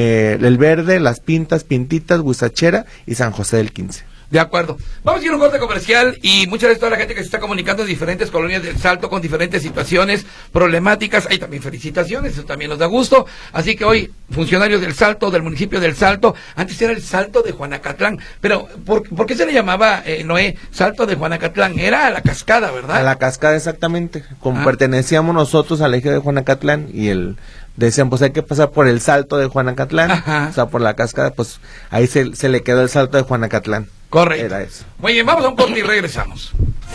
El Verde, Las Pintas, Pintitas, Huizachera y San José del 15. De acuerdo. Vamos a ir a un corte comercial y muchas gracias a toda la gente que se está comunicando en diferentes colonias del Salto con diferentes situaciones problemáticas. Hay también felicitaciones, eso también nos da gusto. Así que hoy, funcionarios del Salto, del municipio del Salto, antes era el Salto de Juanacatlán, pero ¿por qué se le llamaba, Noé, Salto de Juanacatlán? Era a la cascada, ¿verdad? A la cascada, exactamente. Pertenecíamos nosotros al eje de Juanacatlán y decían, pues hay que pasar por el Salto de Juanacatlán, o sea, por la cascada, pues ahí se le quedó el Salto de Juanacatlán. Correcto. Era eso. Muy bien, vamos a un corte y regresamos.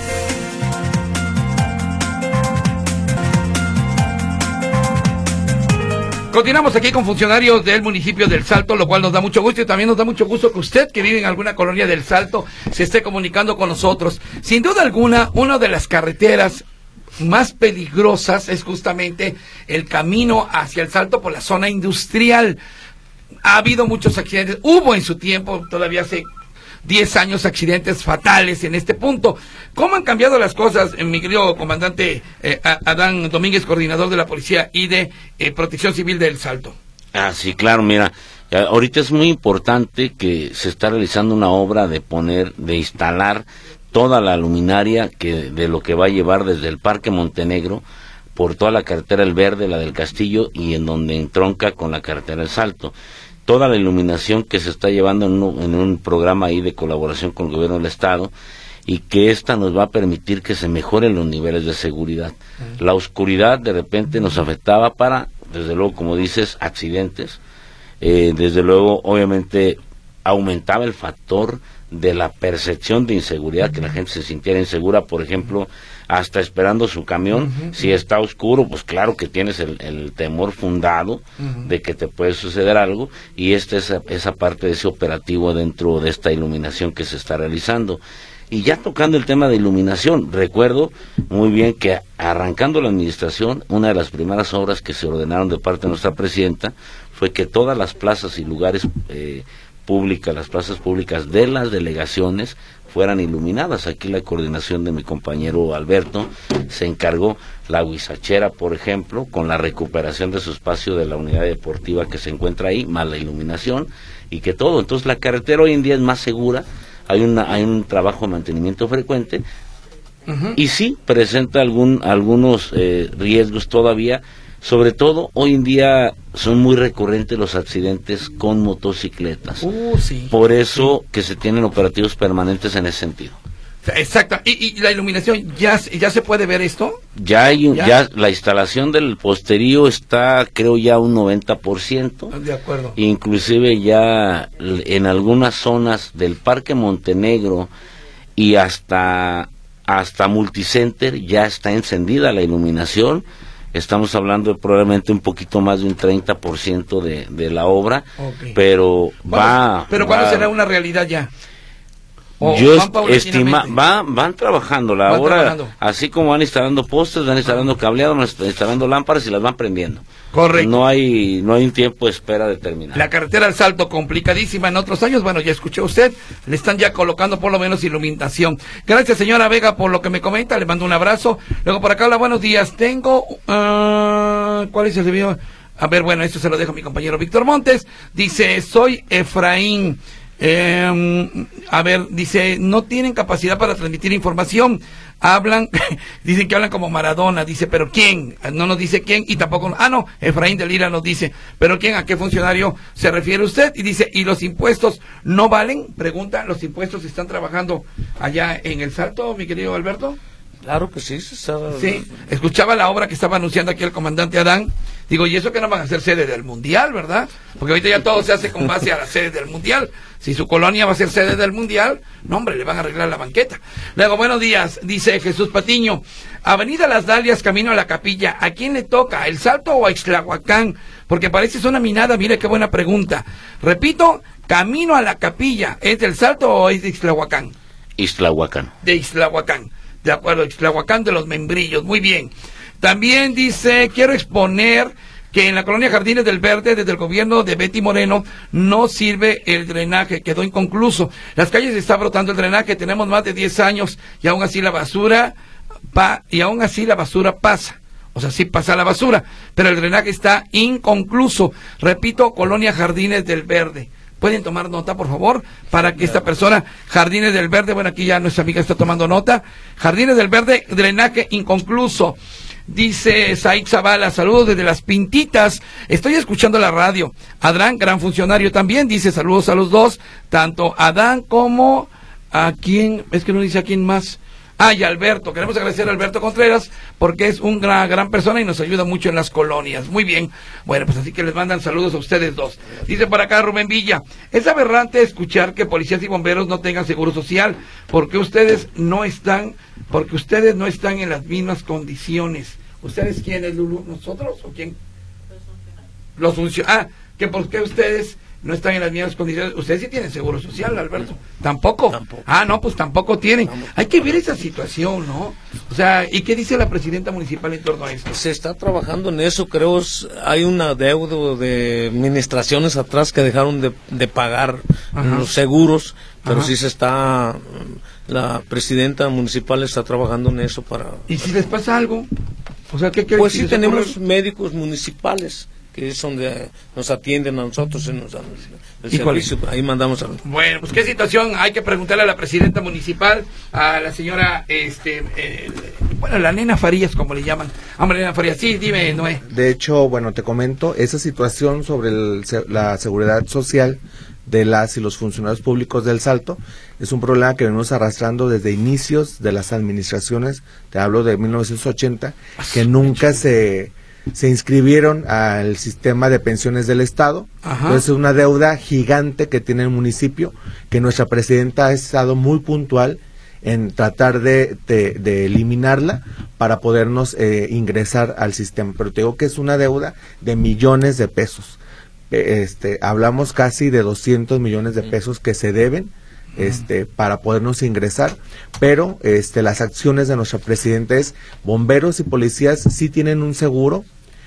Continuamos aquí con funcionarios del municipio del Salto, lo cual nos da mucho gusto, y también nos da mucho gusto que usted, que vive en alguna colonia del Salto, se esté comunicando con nosotros. Sin duda alguna, una de las carreteras más peligrosas es justamente el camino hacia el Salto por la zona industrial. Ha habido muchos accidentes, hubo en su tiempo, todavía hace 10 años, accidentes fatales en este punto. ¿Cómo han cambiado las cosas, mi querido comandante Adán Domínguez, coordinador de la Policía y de Protección Civil del Salto? Sí, claro, mira, ahorita es muy importante que se está realizando una obra de instalar toda la luminaria de lo que va a llevar desde el Parque Montenegro por toda la carretera El Verde, la del Castillo, y en donde entronca con la carretera El Salto. Toda la iluminación que se está llevando en un programa ahí de colaboración con el gobierno del estado, y que esta nos va a permitir que se mejoren los niveles de seguridad. La oscuridad de repente nos afectaba para, desde luego, como dices, accidentes. Desde luego, obviamente, aumentaba el factor de la percepción de inseguridad, que la gente se sintiera insegura, por ejemplo, hasta esperando su camión. Si está oscuro, pues claro que tienes el temor fundado de que te puede suceder algo, y esa parte de ese operativo dentro de esta iluminación que se está realizando. Y ya tocando el tema de iluminación, recuerdo muy bien que arrancando la administración, una de las primeras obras que se ordenaron de parte de nuestra presidenta fue que todas las plazas y lugares públicas, las plazas públicas de las delegaciones fueran iluminadas. Aquí la coordinación de mi compañero Alberto se encargó, la Huizachera, por ejemplo, con la recuperación de su espacio de la unidad deportiva que se encuentra ahí, más la iluminación, y que todo. Entonces la carretera hoy en día es más segura, hay un trabajo de mantenimiento frecuente, y sí presenta algunos riesgos todavía. Sobre todo, hoy en día son muy recurrentes los accidentes con motocicletas. Sí. Por eso que se tienen operativos permanentes en ese sentido. Exacto. ¿Y la iluminación, ya se puede ver esto? Ya la instalación del posterío está, creo, ya un 90%. De acuerdo. Inclusive ya en algunas zonas del Parque Montenegro y hasta Multicenter ya está encendida la iluminación. Estamos hablando de probablemente un poquito más de un 30% de la obra, okay. Pero ¿cuándo será una realidad ya? Van trabajando la obra, así como van instalando postes, van instalando cableado, van instalando lámparas y las van prendiendo. Correcto. No hay un tiempo de espera determinado. La carretera al Salto, complicadísima en otros años, bueno, ya escuchó usted, le están ya colocando por lo menos iluminación. Gracias, señora Vega, por lo que me comenta, le mando un abrazo. Luego por acá, hola, buenos días, tengo, ¿cuál es el video? A ver, bueno, esto se lo dejo a mi compañero Víctor Montes. Dice, soy Efraín. A ver, dice, no tienen capacidad para transmitir información, dicen que hablan como Maradona, dice, pero ¿quién? No nos dice quién y tampoco, no, Efraín de Lira nos dice, pero ¿quién? ¿A qué funcionario se refiere usted? Y dice, ¿y los impuestos no valen? Pregunta, ¿los impuestos están trabajando allá en El Salto, mi querido Alberto? Claro que sí, sí, escuchaba la obra que estaba anunciando aquí el comandante Adán. Digo, y eso que no van a ser sede del Mundial, ¿verdad? Porque ahorita ya todo se hace con base a la sede del Mundial. Si su colonia va a ser sede del Mundial, no, hombre, le van a arreglar la banqueta. Luego, buenos días, dice Jesús Patiño. Avenida Las Dalias, camino a la Capilla. ¿A quién le toca? ¿El Salto o a Ixtlahuacán? Porque parece zona minada, mire qué buena pregunta. Repito, camino a la Capilla. ¿Es del Salto o es de Ixtlahuacán? Ixtlahuacán. De Ixtlahuacán. De acuerdo, Ixtlahuacán de los Membrillos. Muy bien. También dice, quiero exponer que en la colonia Jardines del Verde, desde el gobierno de Betty Moreno, no sirve el drenaje, quedó inconcluso. Las calles está brotando el drenaje, tenemos más de 10 años y aún así la basura pasa. O sea, sí pasa la basura, pero el drenaje está inconcluso. Repito, colonia Jardines del Verde. ¿Pueden tomar nota, por favor? Para que esta persona, Jardines del Verde, bueno, aquí ya nuestra amiga está tomando nota. Jardines del Verde, drenaje inconcluso. Dice Said Zavala, saludos desde Las Pintitas, estoy escuchando la radio. Adán, gran funcionario también, dice saludos a los dos, tanto Adán como a quién, es que no dice a quién más. Y Alberto, queremos agradecer a Alberto Contreras porque es una gran persona y nos ayuda mucho en las colonias. Muy bien, bueno, pues así que les mandan saludos a ustedes dos. Dice por acá Rubén Villa, es aberrante escuchar que policías y bomberos no tengan seguro social porque ustedes no están en las mismas condiciones. ¿Ustedes quiénes, Lulu? ¿Nosotros o quién? Los funcionarios. Que porque ustedes no están en las mismas condiciones. Ustedes sí tienen seguro social, Alberto. ¿Tampoco? No, pues tampoco tienen. Hay que ver esa situación, ¿no? O sea, ¿y qué dice la presidenta municipal en torno a esto? Se está trabajando en eso, creo. Hay una deuda de administraciones atrás que dejaron de pagar los seguros, pero sí se está... La presidenta municipal está trabajando en eso para... ¿Y si les pasa algo? O sea, ¿qué pues sí tenemos médicos municipales que es donde nos atienden a nosotros y nos dan el servicio. Ahí mandamos a... Bueno, pues qué situación, hay que preguntarle a la presidenta municipal, a la señora, bueno, la nena Farías, como le llaman. Hombre, nena Farías, sí, dime, Noé. De hecho, bueno, te comento, esa situación sobre la seguridad social de las y los funcionarios públicos del Salto es un problema que venimos arrastrando desde inicios de las administraciones, te hablo de 1980, que nunca se inscribieron al sistema de pensiones del Estado. Entonces es una deuda gigante que tiene el municipio, que nuestra presidenta ha estado muy puntual en tratar de eliminarla para podernos ingresar al sistema, pero te digo que es una deuda de millones de pesos. Hablamos casi de 200 millones de pesos que se deben para podernos ingresar, pero las acciones de nuestra presidenta es bomberos y policías sí tienen un seguro,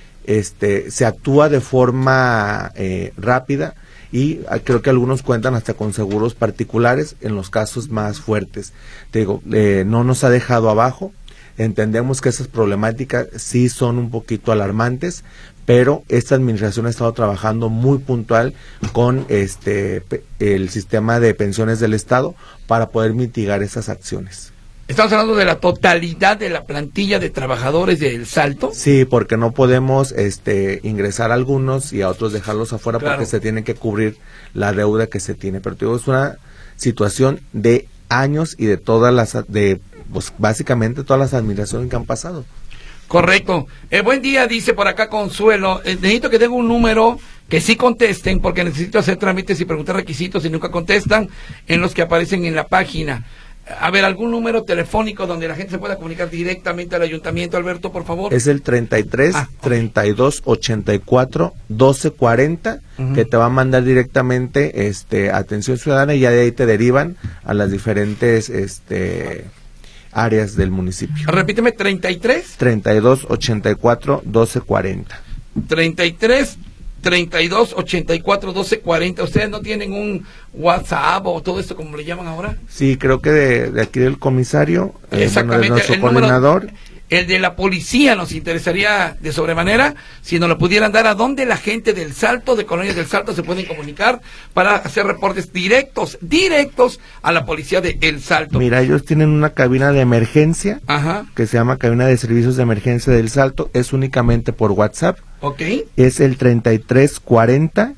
se actúa de forma rápida y creo que algunos cuentan hasta con seguros particulares en los casos más fuertes. Te digo, no nos ha dejado abajo. Entendemos que esas problemáticas sí son un poquito alarmantes, pero esta administración ha estado trabajando muy puntual con el sistema de pensiones del Estado para poder mitigar esas acciones. ¿Estamos hablando de la totalidad de la plantilla de trabajadores del Salto? Sí, porque no podemos ingresar a algunos y a otros dejarlos afuera, claro, porque se tiene que cubrir la deuda que se tiene. Pero te digo, es una situación de años y de pues básicamente todas las administraciones que han pasado. Correcto. Buen día, dice por acá Consuelo. Necesito que tenga un número que sí contesten, porque necesito hacer trámites y preguntar requisitos y nunca contestan en los que aparecen en la página. A ver, algún número telefónico donde la gente se pueda comunicar directamente al ayuntamiento, Alberto, por favor. Es el 33 32 84 12 40, que te va a mandar directamente atención ciudadana, y ya de ahí te derivan a las diferentes áreas del municipio. Repíteme, 33 32 84 12 40. 33 32 84 12 40. ¿Ustedes no tienen un WhatsApp o todo esto como le llaman ahora? Sí, creo que de aquí del comisario, exactamente, de nuestro el coordinador. Número, el de la policía nos interesaría de sobremanera si nos lo pudieran dar, a dónde la gente del Salto, de Colonias del Salto, se pueden comunicar para hacer reportes directos a la policía de El Salto. Mira, ellos tienen una cabina de emergencia, que se llama Cabina de Servicios de Emergencia del Salto, es únicamente por WhatsApp. Okay. Es el 33 40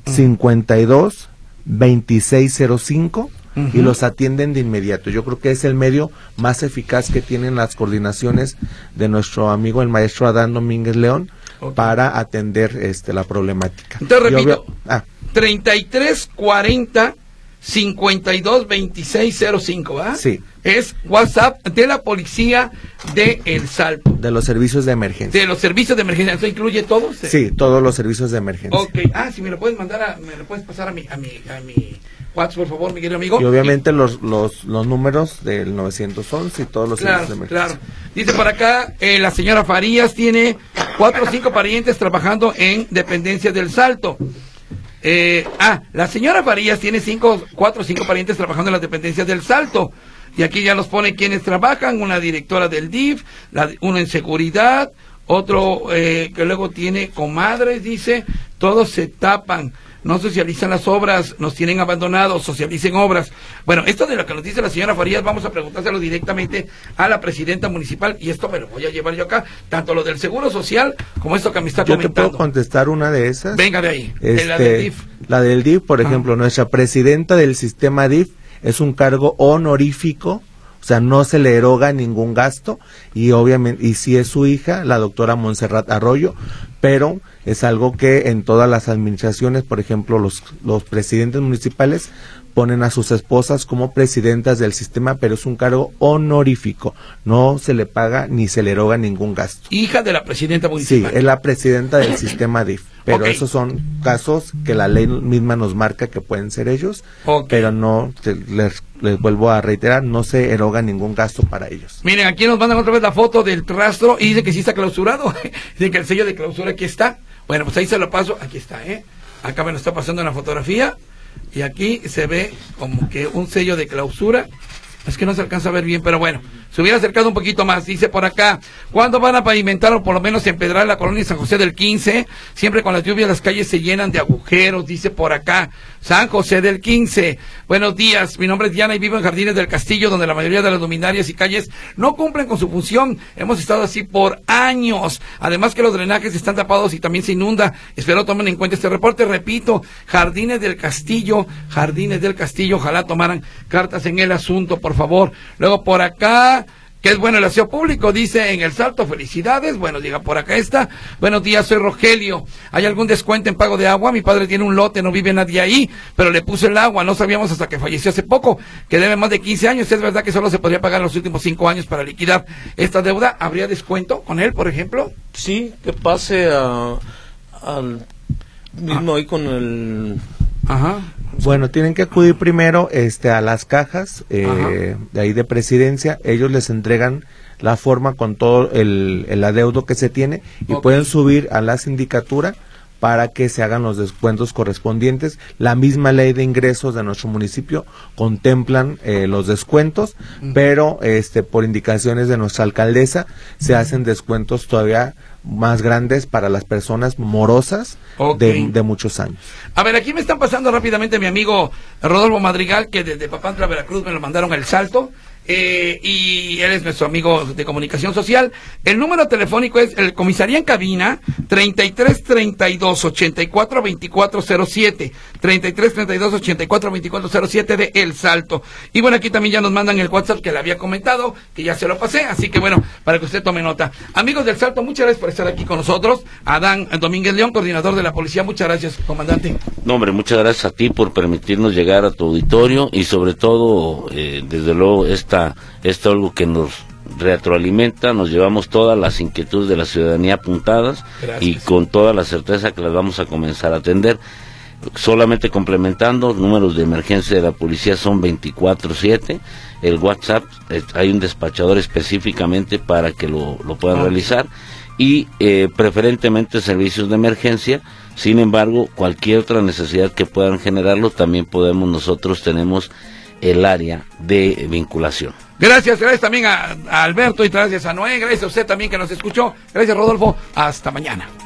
52 2605 y los atienden de inmediato. Yo creo que es el medio más eficaz que tienen las coordinaciones de nuestro amigo el maestro Adán Domínguez León para atender la problemática. Entonces repito, 33 40 52 2605, ¿verdad? Sí. Es WhatsApp de la policía de El Salto. De los servicios de emergencia. De los servicios de emergencia. ¿Eso incluye todos? Sí, todos los servicios de emergencia. Ok. Si me lo puedes mandar, me lo puedes pasar a mi WhatsApp, por favor, mi querido amigo. Y obviamente los números del 911 y todos los servicios de emergencia. Claro. Dice por acá, la señora Farías tiene 4 o 5 parientes trabajando en dependencias del Salto. La señora Farías tiene 4 o 5 parientes trabajando en las dependencias del Salto. Y aquí ya nos pone quienes trabajan: una directora del DIF, uno en seguridad, otro que luego tiene comadres, dice, todos se tapan, no socializan las obras, nos tienen abandonados, socialicen obras. Bueno, esto de lo que nos dice la señora Farías, vamos a preguntárselo directamente a la presidenta municipal, y esto me lo voy a llevar yo acá, tanto lo del Seguro Social como esto que me está comentando. ¿Yo te puedo contestar una de esas? Venga de ahí, la del DIF. La del DIF, por ejemplo, nuestra presidenta del sistema DIF es un cargo honorífico, o sea, no se le eroga ningún gasto, y obviamente, y sí es su hija, la doctora Montserrat Arroyo, pero es algo que en todas las administraciones, por ejemplo, los presidentes municipales ponen a sus esposas como presidentas del sistema, pero es un cargo honorífico, no se le paga ni se le eroga ningún gasto. Hija de la presidenta municipal. Sí, es la presidenta del sistema DIF, pero esos son casos que la ley misma nos marca que pueden ser ellos, pero no, les vuelvo a reiterar, no se eroga ningún gasto para ellos. Miren, aquí nos mandan otra vez la foto del rastro y dice que sí está clausurado, dice que el sello de clausura aquí está. Bueno, pues ahí se lo paso, aquí está, acá me lo está pasando en la fotografía. Y aquí se ve como que un sello de clausura. Es que no se alcanza a ver bien, pero bueno, se hubiera acercado un poquito más. Dice por acá, ¿cuándo van a pavimentar o por lo menos empedrar la colonia San José del 15? Siempre con las lluvias las calles se llenan de agujeros, dice por acá. San José del 15. Buenos días, mi nombre es Diana y vivo en Jardines del Castillo, donde la mayoría de las luminarias y calles no cumplen con su función. Hemos estado así por años. Además que los drenajes están tapados y también se inunda. Espero tomen en cuenta este reporte. Repito, Jardines del Castillo, ojalá tomaran cartas en el asunto, por favor. Luego por acá, que es bueno el aseo público, dice en El Salto, felicidades. Bueno, diga por acá está. Buenos días, soy Rogelio. ¿Hay algún descuento en pago de agua? Mi padre tiene un lote, no vive nadie ahí, pero le puso el agua, no sabíamos hasta que falleció hace poco, que debe más de 15 años. Es verdad que solo se podría pagar los últimos 5 años para liquidar esta deuda. ¿Habría descuento con él, por ejemplo? Sí, que pase al mismo ahí con el... Bueno, tienen que acudir primero a las cajas de ahí de presidencia. Ellos les entregan la forma con todo el adeudo que se tiene y pueden subir a la sindicatura para que se hagan los descuentos correspondientes. La misma ley de ingresos de nuestro municipio contemplan los descuentos, pero por indicaciones de nuestra alcaldesa se hacen descuentos todavía más grandes para las personas morosas de muchos años. A ver, aquí me están pasando rápidamente mi amigo Rodolfo Madrigal, que desde Papantla, Veracruz, me lo mandaron El Salto. y él es nuestro amigo de comunicación social. El número telefónico es el comisaría en cabina 3332-842407, 3332-842407 de El Salto. Y bueno, aquí también ya nos mandan el WhatsApp que le había comentado, que ya se lo pasé, así que bueno, para que usted tome nota. Amigos del Salto, muchas gracias por estar aquí con nosotros. Adán Domínguez León, coordinador de la policía, muchas gracias, comandante. No, hombre, muchas gracias a ti por permitirnos llegar a tu auditorio y sobre todo, desde luego, esto algo que nos retroalimenta, nos llevamos todas las inquietudes de la ciudadanía apuntadas. Gracias. Y con toda la certeza que las vamos a comenzar a atender. Solamente complementando, números de emergencia de la policía son 24/7, el WhatsApp, hay un despachador específicamente para que lo puedan realizar, y preferentemente servicios de emergencia. Sin embargo, cualquier otra necesidad que puedan generarlo, también tenemos el área de vinculación. Gracias también a Alberto y gracias a Noé, gracias a usted también que nos escuchó, gracias Rodolfo, hasta mañana.